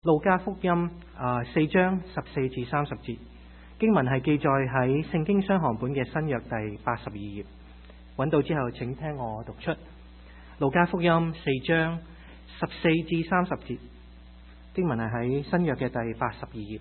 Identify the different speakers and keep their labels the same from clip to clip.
Speaker 1: 路加福音4章14至30節，經文係記載喺聖經雙行本嘅新約第82頁。揾到之後請聽我讀出路加福音4章14至30節，經文係喺新約嘅第82頁。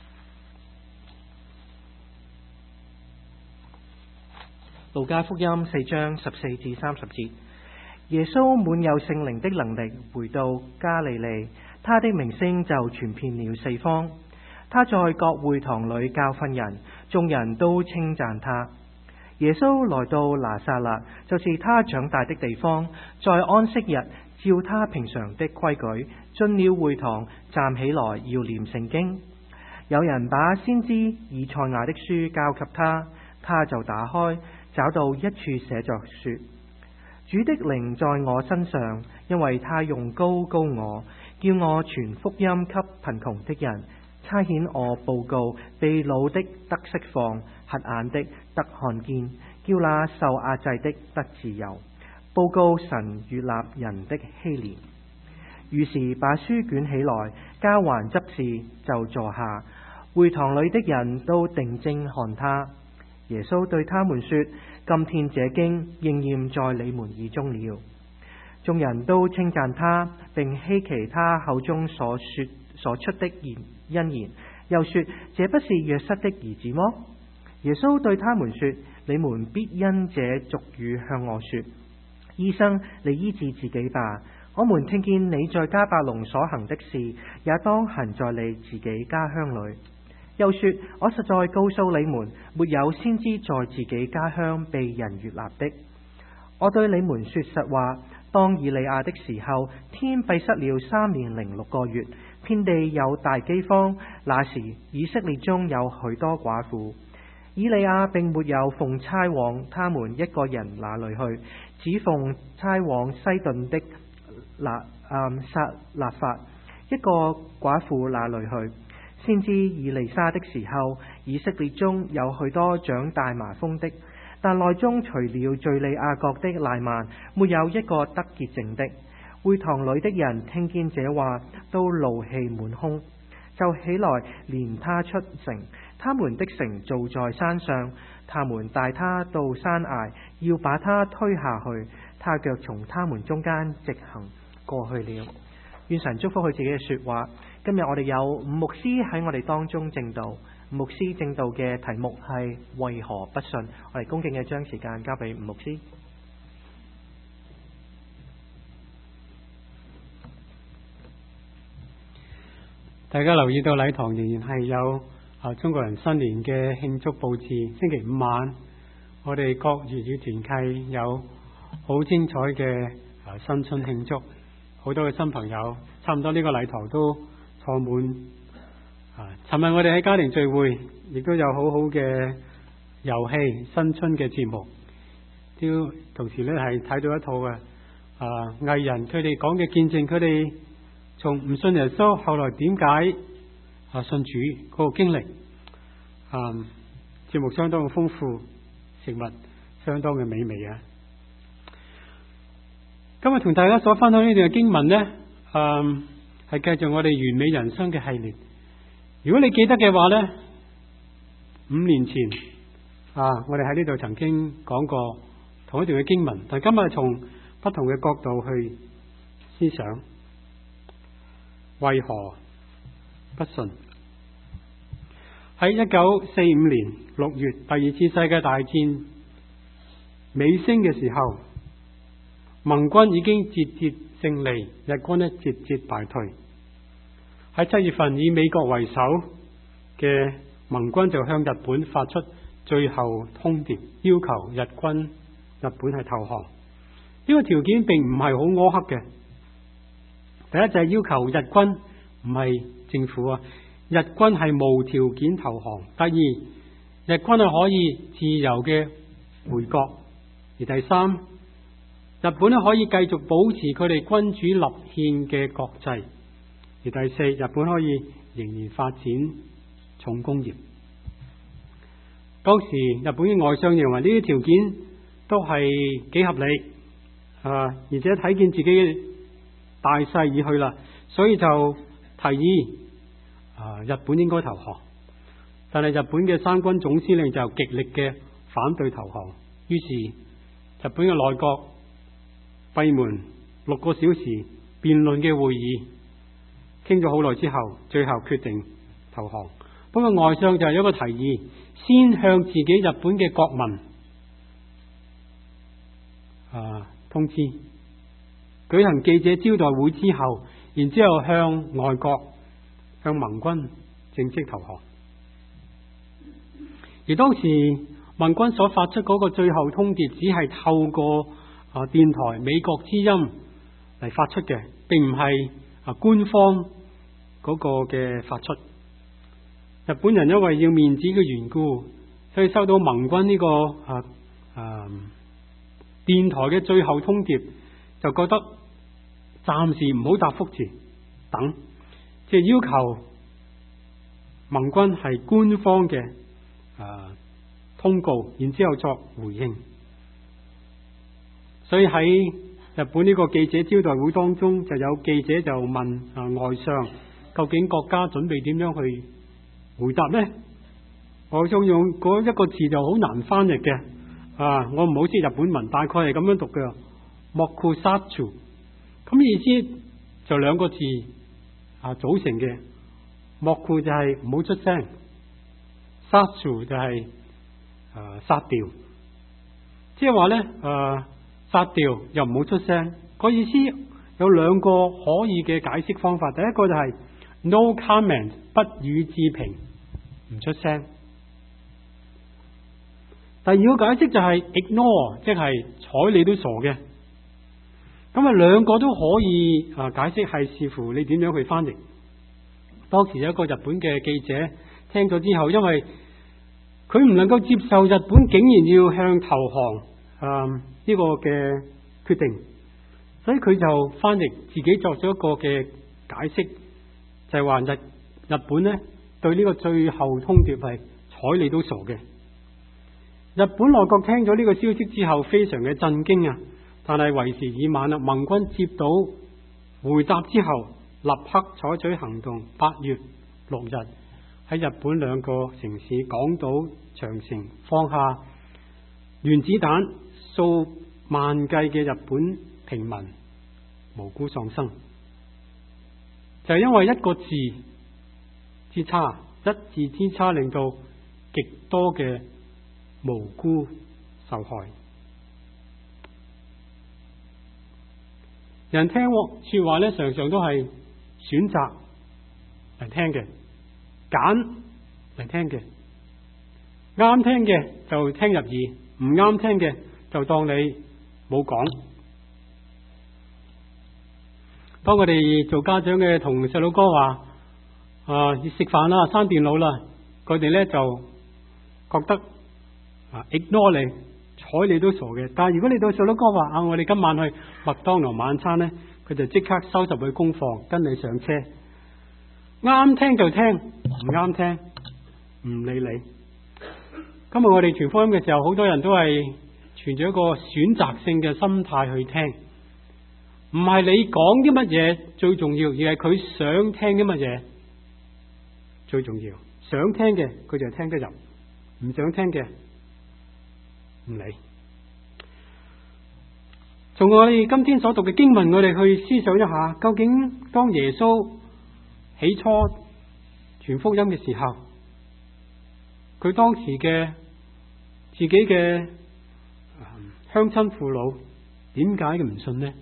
Speaker 1: 路加福音4章14至30節，耶穌滿有聖靈的能力回到加利利，他的名聲就傳遍了四方。他在各會堂裏教訓人，眾人都稱讚他。耶穌來到拿撒勒，就是他長大的地方，在安息日照他平常的規矩進了會堂，站起來要念聖經。有人把先知以賽亞的書交給他，他就打開，找到一處寫着說：主的靈在我身上，因為他用膏膏我，叫我傳福音給貧窮的人，差遣我報告被擄的得釋放，瞎眼的得看見，叫那受壓制的得自由，報告神悅納人的禧年。於是把書捲起來，交還執事，就坐下。會堂裏的人都定睛看他。耶穌對他們說：今天這經應驗在你們耳中了。眾人都稱讚他，並希奇他口中所出的恩言，又說：這不是約瑟的兒子麼？耶穌對他們說：你們必因這俗語向我說：醫生，你醫治自己吧。我們聽見你在迦百農所行的事，也當行在你自己家鄉裏。又說：我實在告訴你們，沒有先知在自己家鄉被人悅納的。我對你們說實話，當以利亞的時候，天閉塞了3年0.6個月，遍地有大饑荒。那時以色列中有許多寡婦，以利亞並沒有奉差往他們一個人那裏去，只奉差往西頓的撒勒法一個寡婦那裏去。先知以利沙的時候，以色列中有許多長大麻風的，但內中除了敘利亞國的乃縵，沒有一個得潔淨的。會堂裏的人聽見這話，都怒氣滿胸，就起來連他出城。他們的城造在山上，他們帶他到山崖，要把他推下去，他腳從他們中間直行過去了。願神祝福佢自己嘅說話。今日我哋有吳牧師喺我哋當中證道，吳牧師證道嘅題目係為何不信。我哋恭敬嘅將時間交俾吳牧師。
Speaker 2: 大家留意到禮堂仍然係有中國人新年嘅慶祝佈置。星期五晚我哋各粵語團契有好精彩嘅新春慶祝，好多嘅新朋友，差唔多呢個禮堂都坐滿。尋日我哋喺家庭聚會，亦都有好好嘅遊戲新春嘅節目，都同時咧係睇到一套嘅藝人佢哋講嘅見證，佢哋從唔信耶穌後來點解信主嗰個經歷。節目相當嘅豐富，食物相當嘅美味啊！今日同大家所分享呢段嘅經文呢，係繼續我哋完美人生嘅系列。如果你記得嘅話呢，5年前我哋喺呢度曾經講過同一段嘅經文，但今日從不同嘅角度去思想，為何不信？喺1945年6月，第二次世界大戰尾聲嘅時候，盟軍已經節節勝利，日軍呢節節敗退。喺7月份，以美國為首嘅盟軍就向日本發出最後通牒，要求日本係投降。呢個條件並唔係好苛刻嘅。第一就係要求日軍，唔係政府日軍係無條件投降。第二，日軍係可以自由嘅回國。而第三，日本可以繼續保持佢哋君主立憲嘅國制。而第四，日本可以仍然發展重工業。當時日本嘅外相認為呢啲條件都係幾合理，而且睇見自己大勢已去啦，所以就提議日本應該投降，但係日本嘅三軍總司令就極力嘅反對投降。於是日本嘅內閣閉門6個小時辯論嘅會議，傾咗好耐之後，最後決定投降。不過外相就有一個提議，先向自己日本嘅國民通知，舉行記者招待會之後，然之後向外國、向盟軍正式投降。而當時盟軍所發出嗰個最後通牒，只係透過電台美國之音嚟發出嘅，並唔係官方嗰個嘅發出。日本人因為要面子嘅緣故，所以收到盟軍呢個電台嘅最後通牒，就覺得暫時唔好答覆住，等，即係要求盟軍係官方嘅通告，然之後作回應。所以喺日本呢個記者招待會當中，就有記者就問外相，究竟國家準備點樣去回答呢？外相用嗰一個字就好難翻譯嘅，我唔好識日本文，大概係咁樣讀嘅，mokusatsu。咁意思就兩個字組成嘅，moku就係唔好出聲，satsu就係殺掉，即係話咧殺掉又唔好出聲。個意思有兩個可以嘅解釋方法，第一個就係 no comment 不予置評，唔出聲。第二個解釋就係 ignore， 即係睬你都傻嘅。咁兩個都可以解釋，係視乎你點樣去翻譯。當時有一個日本嘅記者聽咗之後，因為佢唔能夠接受日本竟然要向投降呢個嘅決定，所以佢就翻譯自己作咗一個嘅解釋，就係話日本呢對呢個最後通牒係睬你都傻嘅。日本內閣聽咗呢個消息之後非常嘅震驚啊！但係為時已晚啦，盟軍接到回答之後，立刻採取行動。8月6日喺日本2個城市廣島、長城放下原子彈，數萬計嘅日本平民無辜喪生，就係因為一個字之差，一字之差，令到極多嘅無辜受害。人聽說話咧，常常都係選擇嚟聽嘅，揀嚟聽嘅，啱聽嘅就聽入耳，唔啱聽嘅就當你冇講。當我哋做家長嘅同細佬哥話要食飯啦，閂電腦啦，佢哋咧就覺得ignore 你，睬你都傻嘅。但係如果你對細佬哥話我哋今晚去麥當勞晚餐呢，佢就即刻收拾佢功課，跟你上車。啱聽就聽，唔啱聽唔理你。今日我哋傳福音嘅時候，好多人都係存住一個選擇性嘅心態去聽，唔係你講啲乜嘢最重要，而係佢想聽啲乜嘢最重要。想聽嘅佢就聽得入，唔想聽嘅唔理。從我哋今天所讀嘅經文，我哋去思想一下，究竟當耶穌起初傳福音嘅時候，佢當時嘅自己嘅鄉親父老點解佢唔信呢？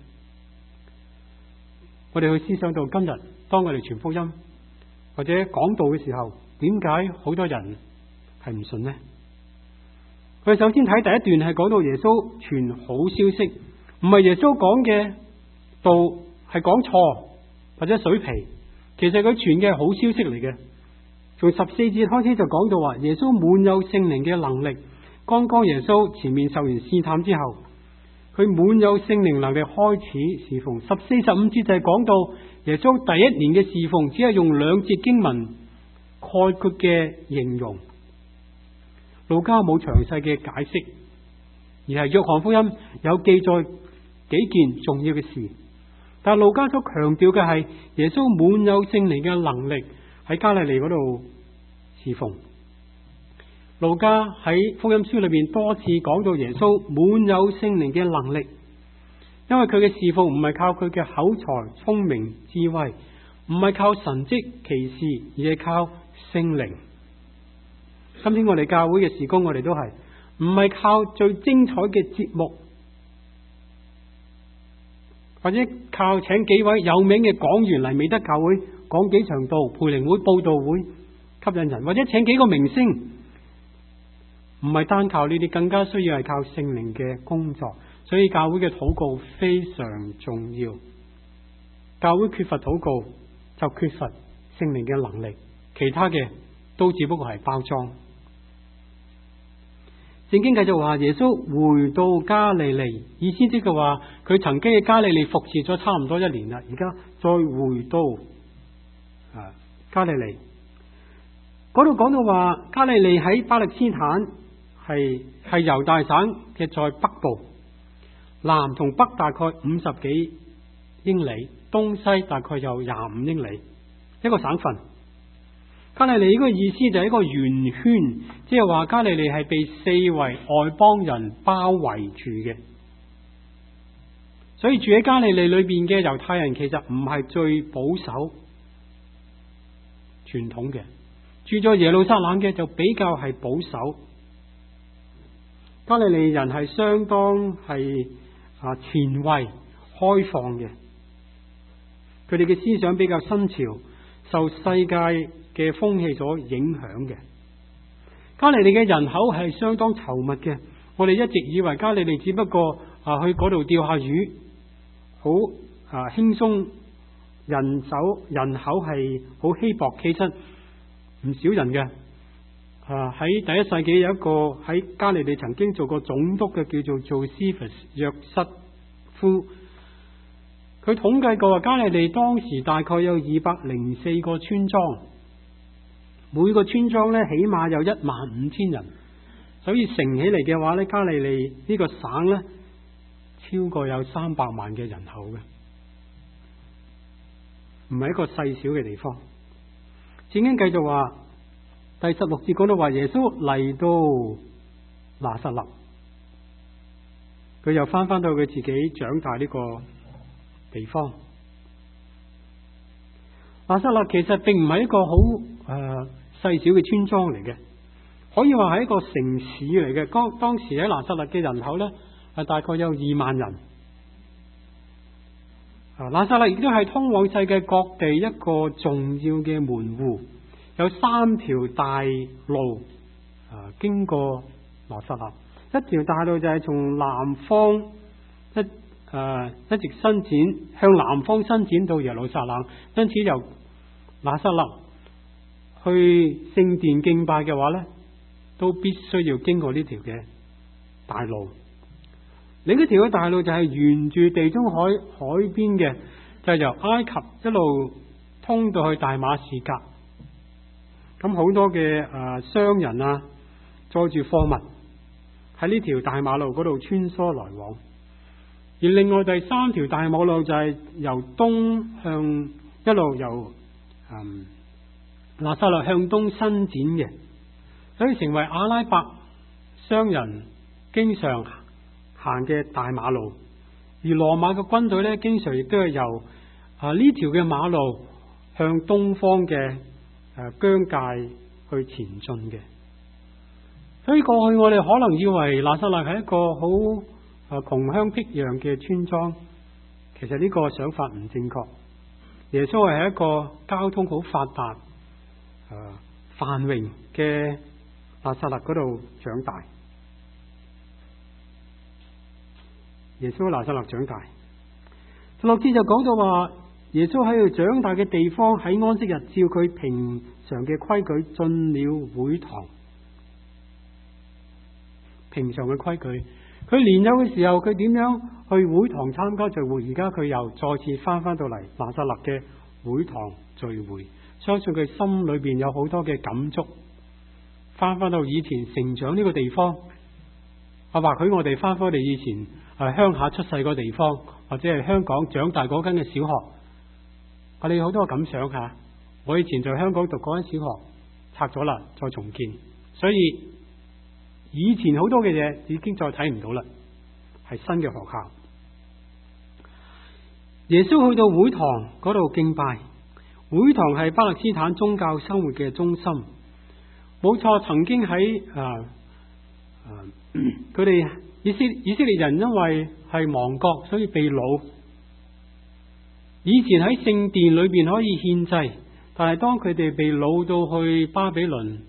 Speaker 2: 我哋去思想到今日，當我哋傳福音或者講道嘅時候，點解好多人係唔信呢？我哋首先睇第一段係講到耶穌傳好消息，唔係耶穌講嘅道係講錯或者水皮，其實佢傳嘅係好消息嚟嘅。從14節開始就講到話耶穌滿有聖靈嘅能力。剛剛耶穌前面受完試探之後，佢滿有聖靈能力開始侍奉。14、15節就係講到耶穌第一年嘅侍奉，只係用2節經文概括嘅形容。路加冇詳細嘅解釋，而係約翰福音有記載幾件重要嘅事。第但係路加所強調嘅係耶穌滿有聖靈嘅能力喺加利利嗰度侍奉。路加喺福音書裏邊多次講到耶穌滿有聖靈嘅能力，因為佢嘅侍奉唔係靠佢嘅口才、聰明、智慧，唔係靠神蹟奇事，而係靠聖靈。今天我哋教會嘅事工，我哋都係唔係靠最精彩嘅節目，或者靠請幾位有名嘅講員嚟美德教會講幾場道、培靈會、佈道會吸引人，或者請幾個明星。唔係單靠呢啲，更加需要係靠聖靈嘅工作。所以教會嘅禱告非常重要。教會缺乏禱告，就缺乏聖靈嘅能力，其他嘅都只不過係包裝。聖經繼續話，耶穌回到加利利，意思即係話佢曾經喺加利利服侍咗差唔多1年啦，而家再回到加利利。嗰度講到話，加利利喺巴勒斯坦係猶大省嘅在北部，南同北大概50幾英里，東西大概有25英里，一個省份。加利利呢個意思就係一個圓圈，即係話加利利係被四圍外邦人包圍住嘅。所以住喺加利利裏邊嘅猶太人其實唔係最保守傳統嘅，住咗耶路撒冷嘅就比較係保守。加利利人係相當係前衛開放嘅，佢哋嘅思想比較新潮，受世界嘅風氣所影響嘅。加利利嘅人口係相當稠密嘅，我哋一直以為加利利只不過去嗰度釣下魚，好輕鬆，人口係好稀薄，其實唔少人嘅。喺第1世紀有一個喺加利利曾經做過總督嘅，叫做Josephus約瑟夫，佢統計過加利利當時大概有204個村莊，每個村莊咧起碼有15000人，所以乘起嚟嘅話咧，加利利呢個省咧超過有300萬嘅人口嘅，唔係一個細小嘅地方。聖經繼續話，第16節講到話，耶穌嚟到拿撒勒，佢又翻到佢自己長大呢個地方。拿撒勒其實並唔係一個好細小嘅村莊嚟嘅，可以話係一個城市嚟嘅。當時喺拿撒勒嘅人口呢，係大概有2萬人。拿撒勒亦都係通往世界各地一個重要嘅門戶，有3條大路經過拿撒勒。一條大路就係從南方一直伸展向南方伸展到耶路撒冷，因此由拿撒勒去聖殿敬拜嘅話呢，都必須要經過呢條嘅大路。另一條嘅大路就係沿住地中海邊嘅，就係由埃及一路通到去大馬士革。咁好多嘅商人載住貨物喺呢條大馬路嗰度穿梭來往。而另外第3條大馬路就係由東向一路由拿撒勒向東伸展嘅，所以成為阿拉伯商人經常行嘅大馬路。而羅馬嘅軍隊呢，經常亦都係由呢條嘅馬路向東方嘅疆界去前進嘅。所以過去我哋可能以為拿撒勒係一個好窮鄉僻壤嘅村莊，其實呢個想法唔正確。耶穌係一個交通好發達、繁榮嘅拿撒勒嗰度長大。耶穌喺拿撒勒長大。16節就講到話，耶穌喺度長大嘅地方，喺安息日照佢平常嘅規矩進了會堂。平常嘅規矩，佢年幼嘅時候，佢點樣去會堂參加聚會？而家佢又再次翻到嚟拿撒勒嘅會堂聚會，相信佢心裏邊有好多嘅感觸。翻到以前成長呢個地方，或許我哋翻返嚟以前鄉下出世個地方，或者係香港長大嗰間嘅小學，我哋好多感想吓。我以前在香港讀嗰間小學拆咗啦，再重建，所以以前好多嘅嘢已經再睇唔到啦，係新嘅學校。耶穌去到會堂嗰度敬拜，會堂係巴勒斯坦宗教生活嘅中心。冇錯，曾經喺佢哋以色列人因為係亡國，所以被擄。以前喺聖殿裏邊可以獻祭，但係當佢哋被擄到去巴比倫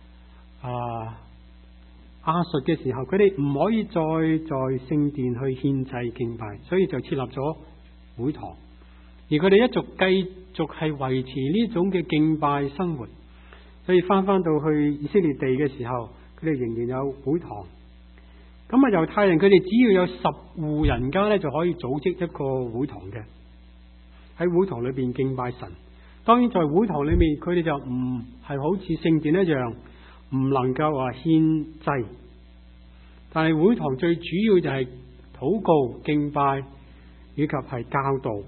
Speaker 2: 亞述嘅時候，佢哋唔可以再在聖殿去獻祭敬拜，所以就設立咗會堂。而佢哋一直繼續係維持呢種嘅敬拜生活，所以翻到去以色列地嘅時候，佢哋仍然有會堂。咁啊，猶太人佢哋只要有10戶人家咧，就可以組織一個會堂嘅，喺會堂裏邊敬拜神。當然在會堂裏面，佢哋就唔係好似聖殿一樣唔能夠話獻祭，但係會堂最主要就係禱告、敬拜以及係教導。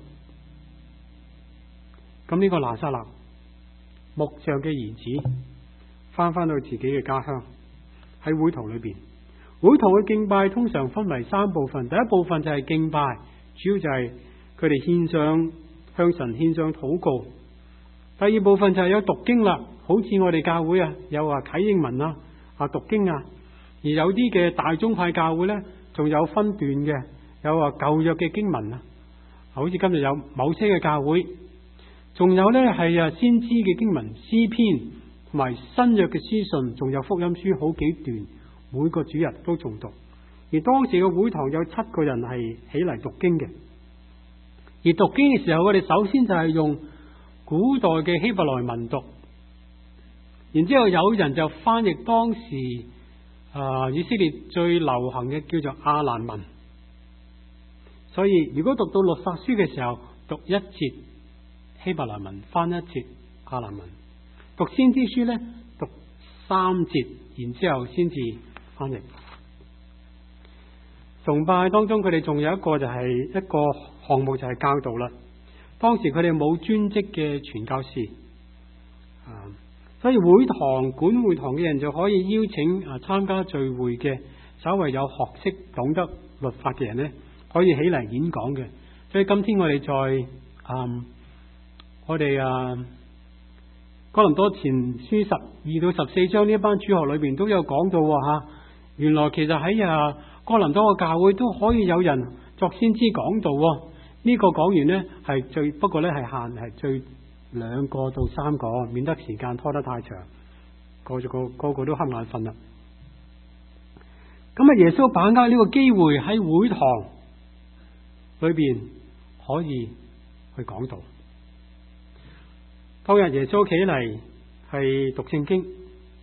Speaker 2: 咁呢個拿撒勒木匠嘅兒子翻到自己嘅家鄉，喺會堂裏邊。會堂嘅敬拜通常分為3部分，第一部分就係敬拜，主要就係佢哋向神獻上禱告。第二部分就係有讀經啦，好似我哋教會有話啟應文讀經啊。而有啲嘅大宗派教會呢，仲有分段嘅，有話舊約嘅經文好似今日有某些嘅教會，仲有呢係先知嘅經文、詩篇同埋新約嘅書信，仲有福音書好幾段，每個主日都重讀。而當時嘅會堂有7個人係起嚟讀經嘅。而讀經嘅時候，我哋首先就係用古代嘅希伯來文讀，然之後有人就翻譯當時以色列最流行嘅叫做亞蘭文。所以如果讀到律法書嘅時候，讀1節希伯來文，翻1節亞蘭文；讀先知書呢，讀3節，然之後先至翻譯。崇拜當中，佢哋仲有一個就係一個項目，就係教導啦。當時佢哋冇專職嘅傳教士，所以管會堂嘅人就可以邀請參加聚會嘅稍為有學識、懂得律法嘅人呢，可以起嚟演講嘅。所以今天我哋在哥林多前書12到14章呢一班主學裏邊都有講到原來其實喺哥林多嘅教會都可以有人作先知講道。呢個講完呢係不過呢係限係最2個到3個，免得時間拖得太長，個個都瞌眼瞓啦。咁耶穌把握呢個機會喺會堂裏邊可以去講道。當日耶穌企嚟係讀聖經，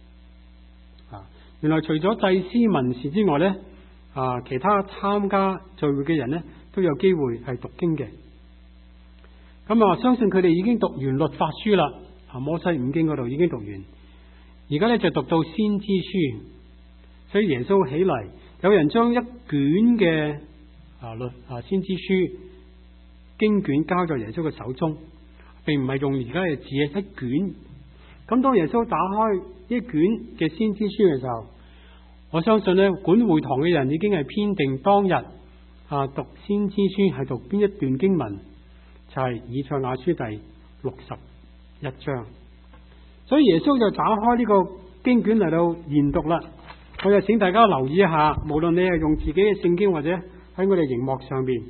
Speaker 2: 原來除咗祭司文士之外呢，其他參加聚會嘅人呢，都有機會係讀經嘅。咁相信佢哋已經讀完律法書啦，摩西5經嗰度已經讀完，而家呢就讀到先知書。所以耶穌起嚟，有人將一卷嘅先知書經卷交在耶穌嘅手中，並唔係用而家嘅字一卷。咁當耶穌打開一卷嘅先知書嘅時候，我相信呢管會堂嘅人已經係編定當日讀先知書係讀邊一段經文，就係以賽亞書第61章。所以耶穌就打開呢個經卷嚟到研讀啦。我就請大家留意一下，無論你係用自己嘅聖經或者喺我哋熒幕上邊，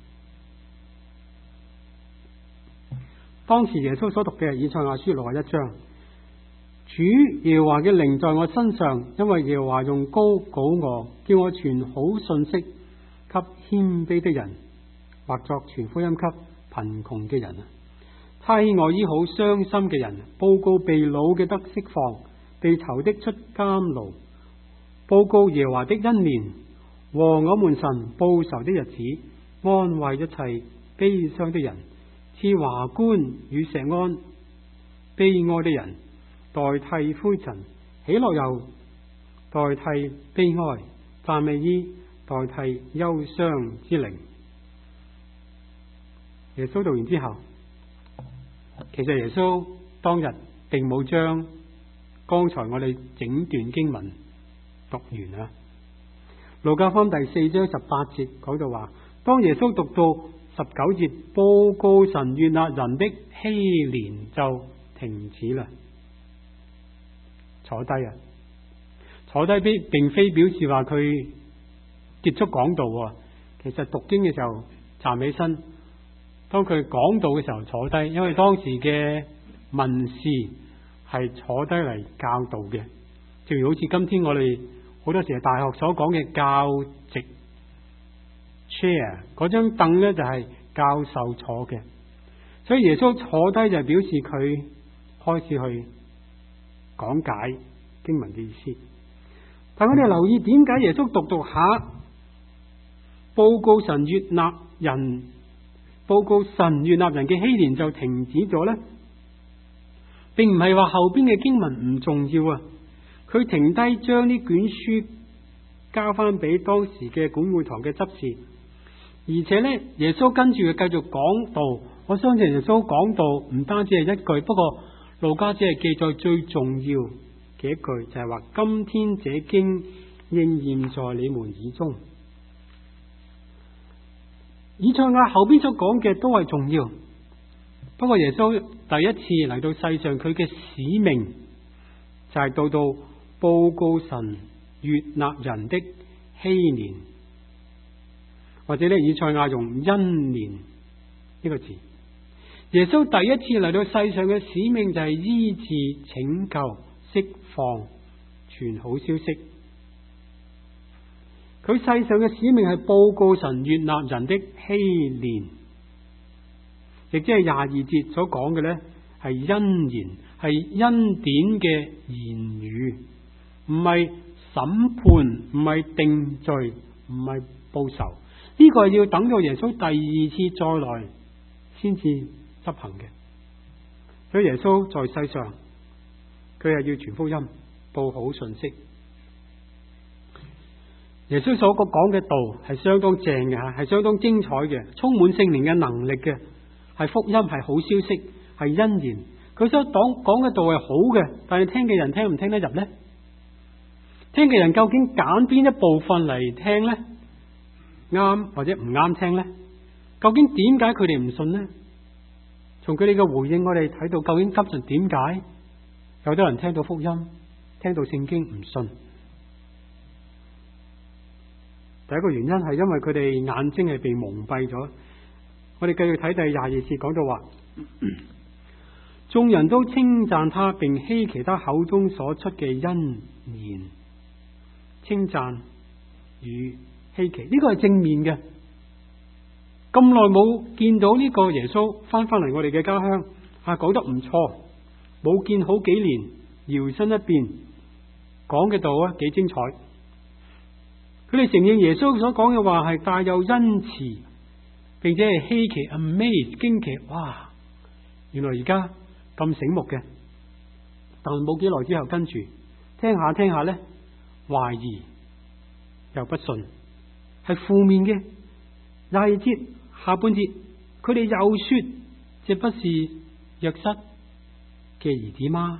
Speaker 2: 當時耶穌所讀嘅以賽亞書61章。主耶和華嘅靈在我身上，因為耶和華用膏膏我，叫我傳好信息給謙卑的人，或作傳福音給貧窮嘅人。差遣我醫好傷心嘅人，報告被擄嘅得釋放，被囚的出監牢，報告耶和華的恩年和我們神報仇的日子，安慰一切悲傷的人，賜華冠與錫安悲哀的人，代替灰塵，喜樂油代替悲哀，讚美衣代替憂傷之靈。耶穌讀完之後，其實耶穌當日並冇將剛才我哋整段經文讀完啊。路加福音第4章18節講到話，當耶穌讀到19節，報告神悅納人的禧年就停止啦，坐低啊！坐低並非表示話佢結束講道，其實讀經嘅時候站起身，當佢講道嘅時候坐低，因為當時嘅文士係坐低嚟教導嘅，正如好似今天我哋好多時係大學所講嘅教席 chair 嗰張凳咧，就係教授坐嘅，所以耶穌坐低就表示佢開始去講解經文嘅意思。但我哋留意點解耶穌讀下報告神悅納人嘅禧年就停止咗呢？並唔係話後邊嘅經文唔重要啊，佢停低將呢卷書交翻俾當時嘅管會堂嘅執事，而且呢，耶穌跟住佢繼續講道。我相信耶穌講道唔單止係一句，不過路加只係記載最重要嘅一句，就係話今天這經應驗在你們耳中。以賽亞後邊所講嘅都係重要，不過耶穌第一次嚟到世上，佢嘅使命就係到報告神悅納人的禧年，或者咧以賽亞用恩年呢個字。耶穌第一次嚟到世上嘅使命就係醫治、拯救、釋放、傳好消息。佢世上嘅使命係報告神悅納人的禧年，亦即係22節所講嘅呢係恩言，係恩典嘅言語，唔係審判，唔係定罪，唔係報仇。呢個係要等到耶穌第二次再來先至執行嘅。所以耶穌在世上，佢係要傳福音，報好信息。耶穌所講嘅道係相當正嘅吓，係相當精彩嘅，充滿聖靈嘅能力嘅，係福音，係好消息，係恩言。佢所講嘅道係好嘅，但係聽嘅人聽唔聽得入呢？聽嘅人究竟揀邊一部分嚟聽呢？啱或者唔啱聽呢？究竟點解佢哋唔信呢？從佢哋嘅回應，我哋睇到究竟今日點解有啲人聽到福音、聽到聖經唔信？第一個原因係因為佢哋眼睛係被蒙蔽咗。我哋繼續睇第22節講到話，眾人都稱讚他，並希奇他口中所出嘅恩言。稱讚與希奇，呢個係正面嘅。咁耐冇見到呢個耶穌翻嚟我哋嘅家鄉，講得唔錯，冇見好幾年，搖身一變，講嘅道幾精彩。佢哋承認耶穌所講嘅話係帶有恩慈，並且係稀奇 amaze 驚奇，哇！原來而家咁醒目嘅，但冇幾耐之後跟住聽下咧，懷疑又不信，係負面嘅。22節下半節，佢哋又說：這不是約瑟嘅兒子嗎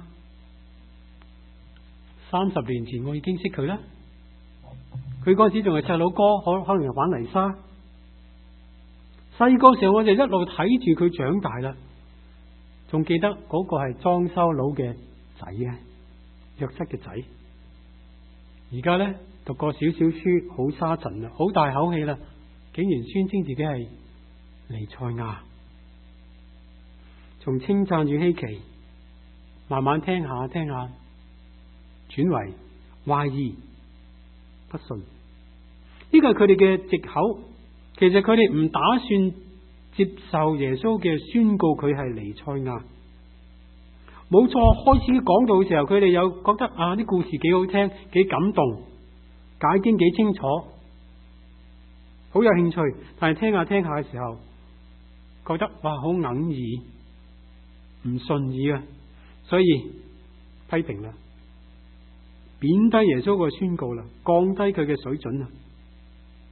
Speaker 2: ？30年前我已經識佢啦。佢嗰時仲係細佬哥，可能係玩泥沙。細個時候我就一路睇住佢長大啦，仲記得嗰個係裝修佬嘅仔嘅，約瑟嘅仔。而家咧讀過少少書，好沙塵啦，好大口氣啦，竟然宣稱自己係彌賽亞。從稱讚與希奇，慢慢聽下，轉為懷疑。不信，呢個係佢哋嘅藉口。其實佢哋唔打算接受耶穌嘅宣告，佢係彌賽亞。冇錯，開始講道嘅時候，佢哋有覺得啲故事幾好聽，幾感動，解經幾清楚，好有興趣。但係聽下嘅時候，覺得哇好哽耳，唔順意啊，所以批評啦。貶低耶穌個宣告啦，降低佢嘅水準啊！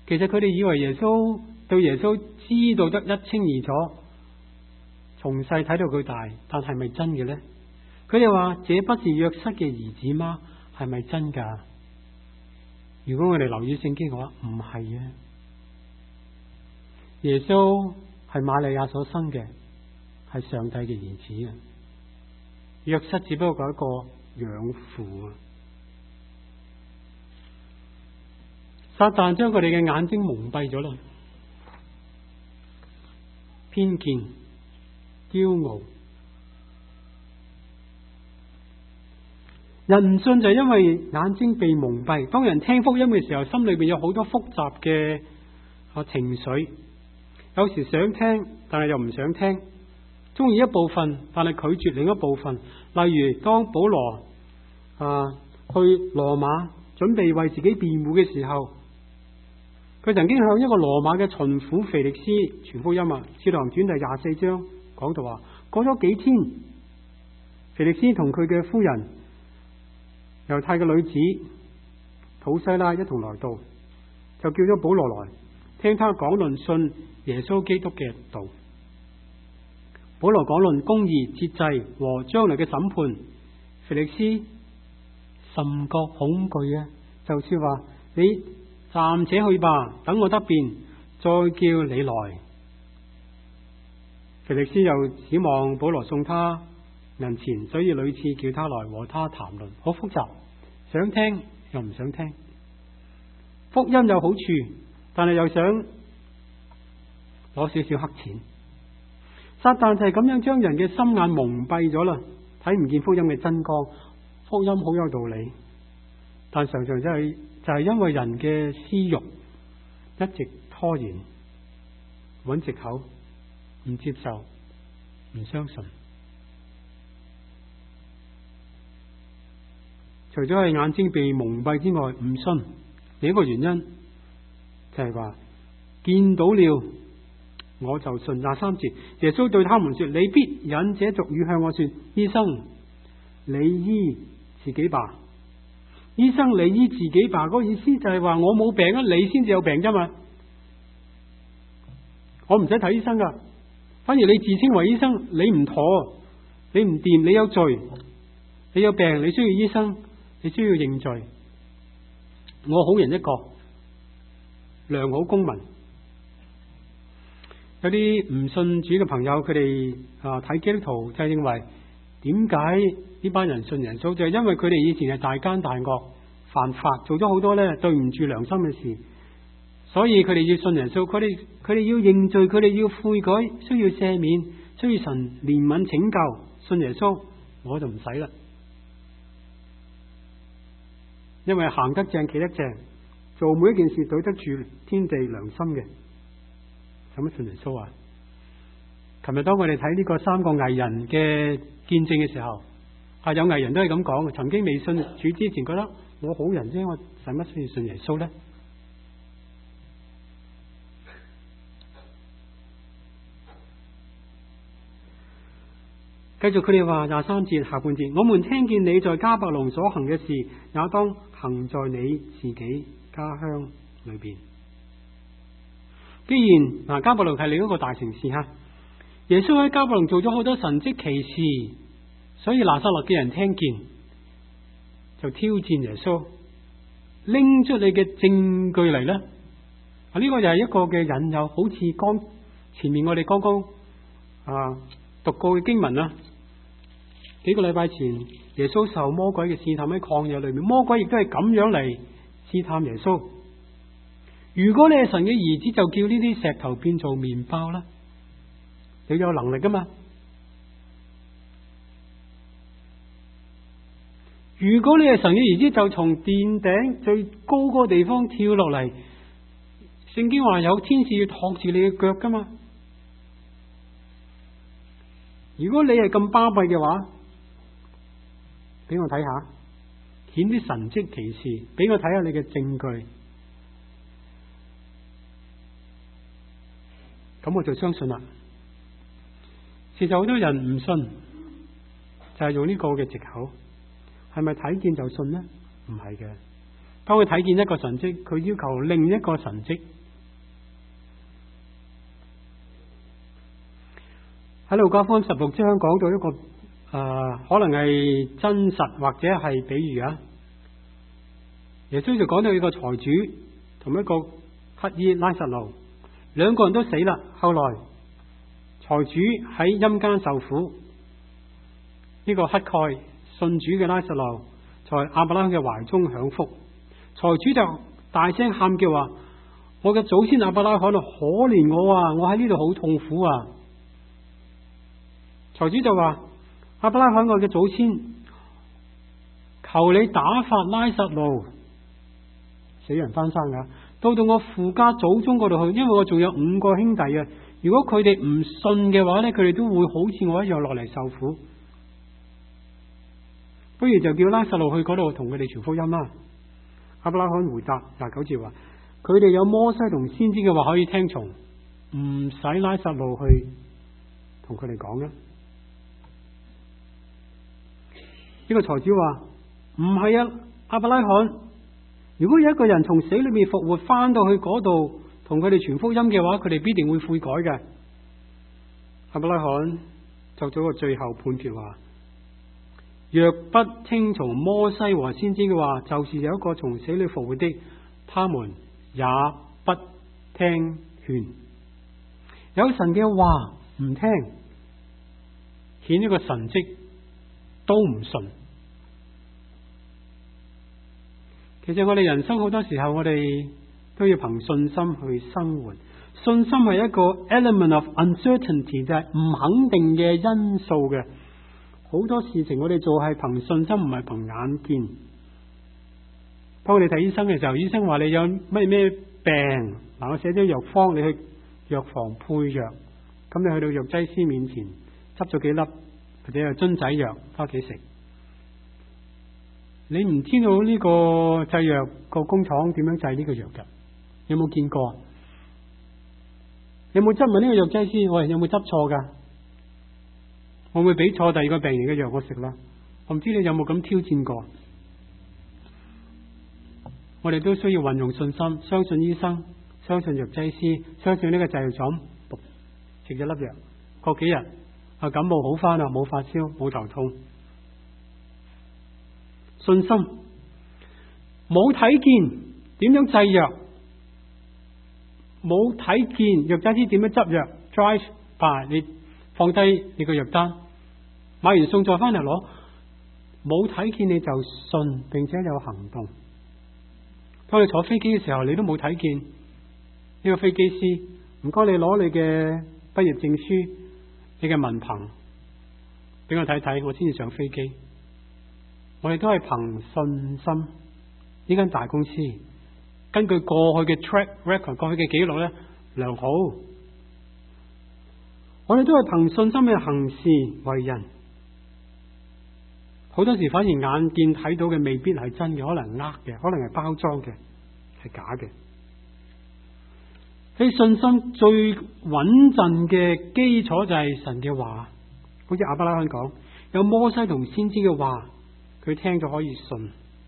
Speaker 2: 其實佢哋以為耶穌對耶穌知道得一清二楚，從細睇到佢大，但係咪真嘅呢？佢哋話：這不是約瑟嘅兒子嗎？係咪真噶？如果我哋留意聖經嘅話，唔係啊！耶穌係瑪利亞所生嘅，係上帝嘅兒子啊！約瑟只不過係一個養父啊！撒旦將佢哋嘅眼睛蒙蔽咗啦，偏見、驕傲，人唔信就係因為眼睛被蒙蔽。當人聽福音嘅時候，心裏邊有好多複雜嘅情緒，有時想聽，但係又唔想聽，中意一部分，但係拒絕另一部分。例如當保羅去羅馬準備為自己辯護嘅時候，佢曾經向一個羅馬嘅巡撫腓力斯傳福音啊。使徒行傳第24章講到話，過咗幾天，腓力斯同佢嘅夫人猶太嘅女子土西拉一同來到，就叫咗保羅來聽他講論信耶穌基督嘅道。保羅講論公義、節制和將來嘅審判，腓力斯甚覺恐懼啊，就說話：你暫且去吧，等我得辯，再叫你來。腓力斯又指望保羅送他銀錢，所以屢次叫他來和他談論。好複雜，想聽又唔想聽。福音有好處，但係又想攞少少黑錢。撒旦就係咁樣將人嘅心眼蒙蔽咗啦，睇唔見福音嘅真光。福音好有道理，但常常就係因為人嘅私欲一直拖延，揾藉口，唔接受，唔相信。除咗係眼睛被蒙蔽之外，唔信另一個原因就係話見到了我就信。23節，耶穌對他們說：你必引這俗語向我說，醫生，你醫自己吧。醫生，你醫自己吧，嗰個意思就係話我冇病啊，你先至有病啫嘛。我唔使睇醫生噶，反而你自稱為醫生，你唔妥，你唔掂，你有罪，你有病，你需要醫生，你需要認罪。我好人一個，良好公民。有啲唔信主嘅朋友，佢哋睇基督徒就係認為，點解呢班人信耶穌？就係因為佢哋以前係大奸大惡、犯法，做咗好多咧對唔住良心嘅事，所以佢哋要信耶穌。佢哋要認罪，佢哋要悔改，需要赦免，需要神憐憫拯救。信耶穌，我就唔使啦，因為行得正企得正，做每一件事對得住天地良心嘅，有乜信耶穌啊？琴日當我哋睇呢個3個藝人嘅見證嘅時候，有藝人都係咁講，曾經未信主之前覺得我好人啫，我使乜需要信耶穌呢？繼續佢哋話23節下半節，我們聽見你在迦百農所行嘅事，也當行在你自己家鄉裏邊。既然迦百農係另一個大城市哈，耶穌喺迦百農做咗好多神蹟奇事，所以拿撒勒嘅人聽見就挑戰耶穌，拎出你嘅證據嚟呢。呢個就係一個嘅引誘，好似前面我哋剛剛讀過嘅經文啦。幾個禮拜前，耶穌受魔鬼嘅試探喺曠野裏面，魔鬼亦都係咁樣嚟試探耶穌。如果你係神嘅兒子，就叫呢啲石頭變做麵包啦。你有能力噶嘛？如果你係神嘅兒子，就從殿頂最高嗰個地方跳落嚟。聖經話有天使要托住你嘅腳噶嘛？如果你係咁巴閉嘅話，俾我睇下，顯啲神蹟奇事，俾我睇下你嘅證據，咁我就相信啦。其實好多人唔信，就係用呢個嘅藉口，係咪睇見就信呢？唔係嘅， 當佢睇見一個神蹟，佢要求另一個神蹟。喺路加福音16章講到一個可能係真實或者係比喻啊。耶穌就講到一個財主同一個乞兒拉撒路，兩個人都死啦。後來財主喺陰間受苦，呢個乞丐信主嘅拉撒路在亞伯拉罕嘅懷中享福。財主就大聲喊叫話：我嘅祖先亞伯拉罕啊，可憐我啊！我喺呢度好痛苦啊！財主就話：亞伯拉罕，我嘅祖先，求你打發拉撒路死人翻生噶，到我父家祖宗嗰度去，因為我仲有5個兄弟啊！如果佢哋唔信嘅話咧，佢哋都會好似我一樣落嚟受苦。不如就叫拉撒路去嗰度同佢哋傳福音啦。亞伯拉罕回答29節話：佢哋有摩西同先知嘅話可以聽從，唔使拉撒路去同佢哋講嘅。呢個財主話：唔係啊，亞伯拉罕，如果有一個人從死裏面復活，翻到去嗰度同佢哋傳福音嘅話，佢哋必定會悔改嘅。亞伯拉罕作咗個最後判決話：若不聽從摩西和先知嘅話，就是有一個從死裏復活的，他們也不聽勸。有神嘅話唔聽，顯一個神蹟都唔信。其實我哋人生好多時候，我哋都要憑信心去生活。信心係一個 element of uncertainty，就係唔肯定嘅因素嘅。好多事情我哋做係憑信心，唔係憑眼見。當我哋睇醫生嘅時候，醫生話你有咩病，我寫咗藥方，你去藥房配藥，咁你去到藥劑師面前執咗幾粒或者係樽仔藥翻屋企食。你唔知道呢個製藥個工廠點樣製呢個藥嘅？有冇見過？有冇質問呢個藥劑師？喂，有冇執錯噶？會唔會俾錯第二個病人嘅藥我食啦？我唔知你有冇咁挑戰過？我哋都需要運用信心，相信醫生，相信藥劑師，相信呢個製藥廠，食咗粒藥，過幾日感冒好翻啦，冇發燒，冇頭痛。信心冇睇見點樣製藥，冇睇見藥劑師點樣執藥 ，drive by 你放低你個藥單，買完餸再翻嚟攞，冇睇見你就信，並且有行動。當你坐飛機嘅時候，你都冇睇見呢個飛機師，唔該你攞你嘅畢業證書，你嘅文憑俾我睇睇，我先至上飛機。我哋都係憑信心，呢間大公司根據過去嘅 track record， 過去嘅記錄咧良好。我哋都係憑信心嘅行事為人。好多時反而眼見睇到嘅未必係真嘅，可能呃嘅，可能係包裝嘅，係假嘅。喺信心最穩陣嘅基礎就係神嘅話，好似亞伯拉罕講，有摩西同先知嘅話。佢聽咗可以信，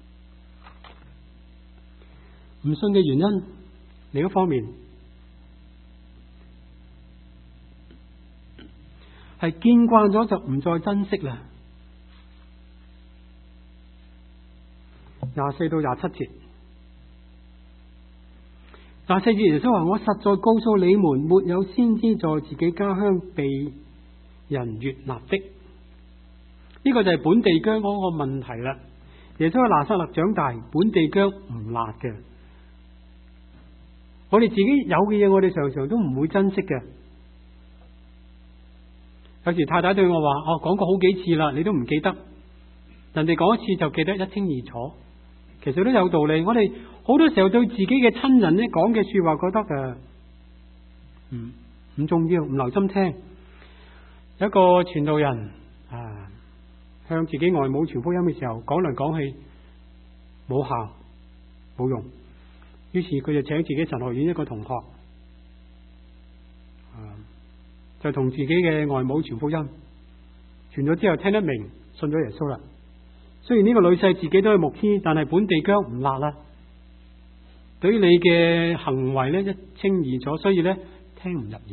Speaker 2: 唔信嘅原因，另一方面係見慣咗就唔再珍惜啦。24到27節，24節耶穌話：我實在告訴你們，沒有先知在自己家鄉被人悅納的。呢個就係本地姜嗰個問題啦。耶穌喺拿撒勒長大，本地姜唔辣嘅。我哋自己有嘅嘢，我哋常常都唔會珍惜嘅。有時太太對我話：講過好幾次啦，你都唔記得。人哋講一次就記得一清二楚，其實都有道理。我哋好多時候對自己嘅親人咧講嘅說話，覺得唔重要，唔留心聽。有一個傳道人向自己外母傳福音嘅時候，講嚟講去冇效冇用，於是佢就請自己神學院一個同學，就同自己嘅外母傳福音，傳咗之後聽得明，信咗耶穌啦。雖然呢個女婿自己都係牧師，但係本地姜唔辣啦， 對於你嘅行為呢一清二楚，所以呢聽唔入耳。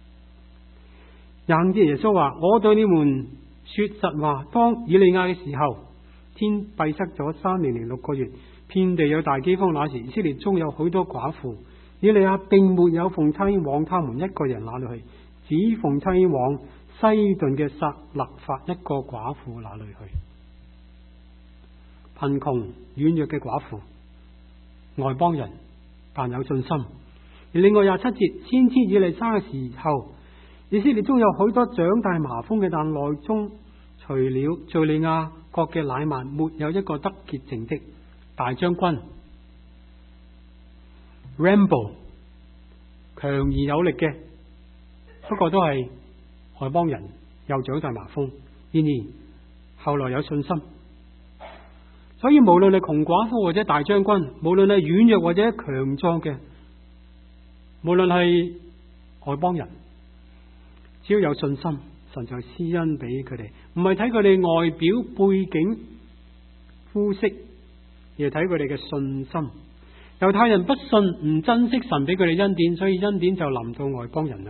Speaker 2: 廿節耶穌話：我對你們說實話，當以利亞嘅時候，天閉塞咗3年零6個月，遍地有大饑荒。那時以色列中有許多寡婦，以利亞並沒有奉差往他們一個人那裏去，只奉差往西頓嘅撒勒法一個寡婦那裏去。貧窮軟弱嘅寡婦，外邦人但有信心。而另外27節，先知以利沙嘅時候，以色列中有許多長大麻風嘅，但內中除了敘利亞國嘅乃縵，沒有一個得潔淨的。大將軍 Rambo 強而有力嘅，不過都係外邦人，又長大麻風。然而後來有信心，所以無論係窮寡婦或者大將軍，無論係軟弱或者強壯嘅，無論係外邦人，只要有信心，神就施恩俾佢哋，唔係睇佢哋外表背景膚色，而係睇佢哋嘅信心。猶太人不信，唔珍惜神俾佢哋恩典，所以恩典就臨到外邦人啦。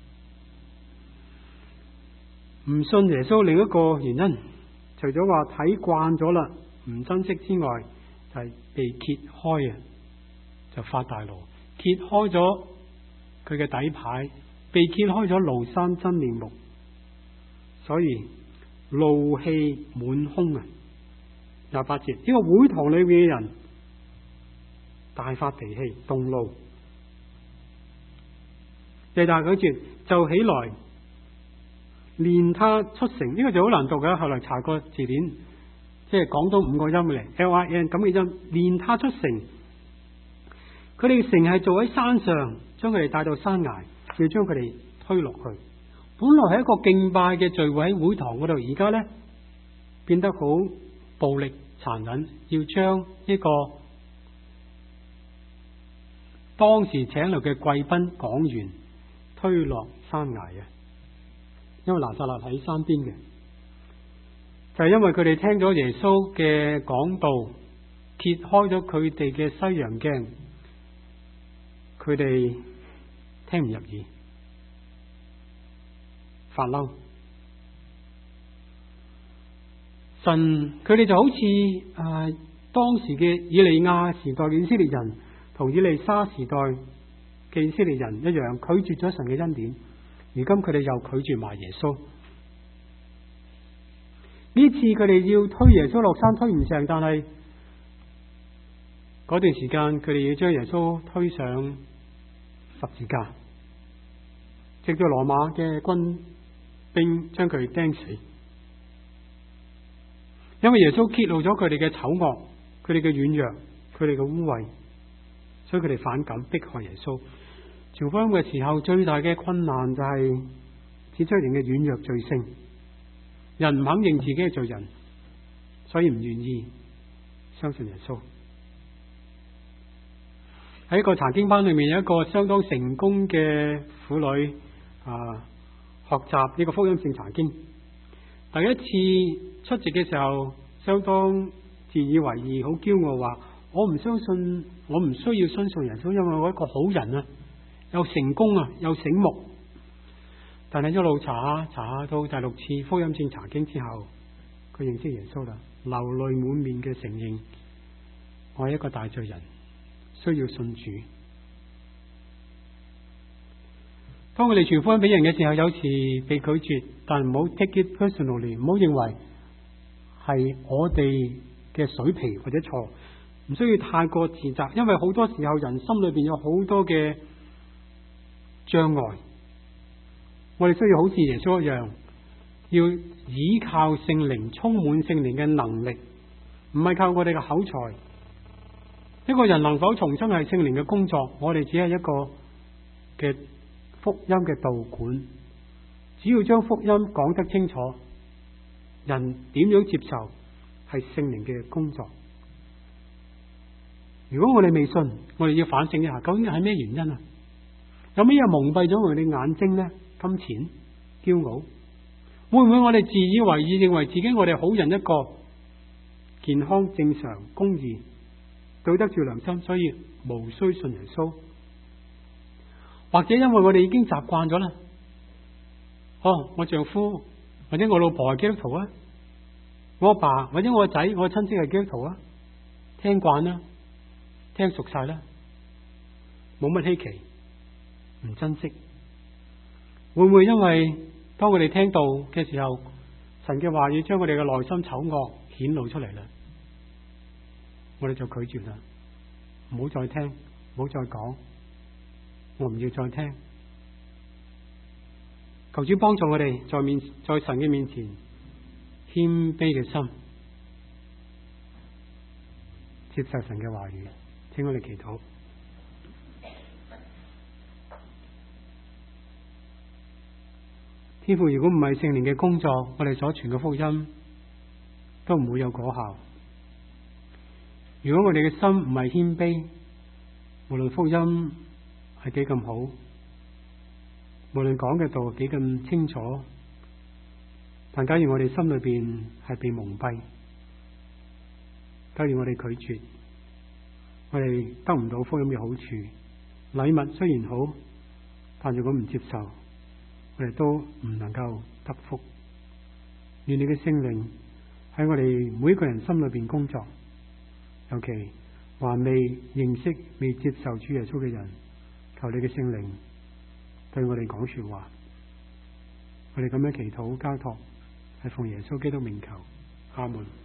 Speaker 2: 唔信耶穌另一個原因，除咗話睇慣咗啦，唔珍惜之外，就係被揭開啊，就發大怒，揭開咗佢嘅底牌，被揭開咗廬山真面目，所以怒氣滿胸啊。28節，呢個會堂裏面嘅人大發脾氣，動怒。第29節，就起來練他出城，呢個就好難讀嘅，後來查過字典，即係廣東5個音嚟 LIN 咁嘅音，練他出城。佢哋嘅城係做喺山上，將佢哋帶到山崖，要將佢哋推落去。本來係一個敬拜嘅聚會喺會堂嗰度，而家呢變得好暴力殘忍，要將呢個當時請來嘅貴賓講員推落山崖嘅。因為拿撒勒喺山邊嘅，就係因為佢哋聽咗耶穌嘅講道，揭開咗佢哋嘅西洋鏡，佢哋聽唔入耳，發嬲。神佢哋就好似當時嘅以利亞時代嘅以色列人，同以利沙時代嘅以色列人一樣，拒絕咗神嘅恩典。如今佢哋又拒絕埋耶穌。呢次佢哋要推耶穌落山，推唔成，但係嗰段時間佢哋要將耶穌推上十字架，直到羅馬嘅軍兵將佢釘死。因為耶穌揭露咗佢哋嘅醜惡，佢哋嘅軟弱，佢哋嘅污穢，所以佢哋反感迫害耶穌。傳福音嘅時候，最大嘅困難就係指出人嘅軟弱罪性，人唔肯認自己係罪人，所以唔願意相信耶穌。喺一個查經班裏面，有一個相當成功嘅婦女學習呢個福音性查經。第一次出席嘅時候，相當自以為義，好驕傲，話我唔相信，我唔需要相信耶穌，因為我一個好人啊，又成功啊，又醒目。但係一路查下到第6次福音性查經之後，佢認識耶穌啦，流淚滿面嘅承認我係一個大罪人，需要信主。當我哋傳福音俾人嘅時候，有時被拒絕，但唔好 take it personally， 唔好認為係我哋嘅水皮或者錯，唔需要太過自責，因為好多時候人心裏邊有好多嘅障礙，我哋需要好似耶穌一樣，要依靠聖靈，充滿聖靈嘅能力，唔係靠我哋嘅口才。一個人能否重生係聖靈嘅工作，我哋只係一個嘅福音嘅導管，只要將福音講得清楚，人點樣接受係聖靈嘅工作。如果我哋未信，我哋要反省一下，究竟係咩原因啊？有咩嘢蒙蔽咗我哋眼睛呢？金錢、驕傲，會唔會我哋自以為義，認為自己我哋好人一個，健康正常、公義， 對得住良心，所以無需信耶穌。或者因為我哋已經習慣咗啦，我丈夫或者我老婆係基督徒啊，我阿爸或者我個仔我個親戚係基督徒啊，聽慣啦，聽熟晒啦，冇乜稀奇，唔珍惜。會唔會因為當我哋聽到嘅時候，神嘅話語將我哋嘅內心醜惡顯露出嚟啦，我哋就拒絕啦，唔好再聽，唔好再講，我唔要再聽。求主幫助我哋在神嘅面前謙卑嘅心，接受神嘅話語。請我哋祈禱。天父，如果唔係聖靈嘅工作，我哋所傳嘅福音都唔會有果效。如果我哋嘅心唔係謙卑，無論福音係幾咁好，無論講嘅道幾咁清楚，但假如我哋心裏邊係被蒙蔽，假如我哋拒絕，我哋得唔到福音嘅好處。禮物雖然好，但如果唔接受，我哋都唔能夠得福。願你嘅聖靈喺我哋每一個人心裏邊工作，尤其還未認識、未接受主耶穌嘅人，求你嘅聖靈對我哋講說話。我哋咁樣祈禱交託，係奉耶穌基督名求，阿門。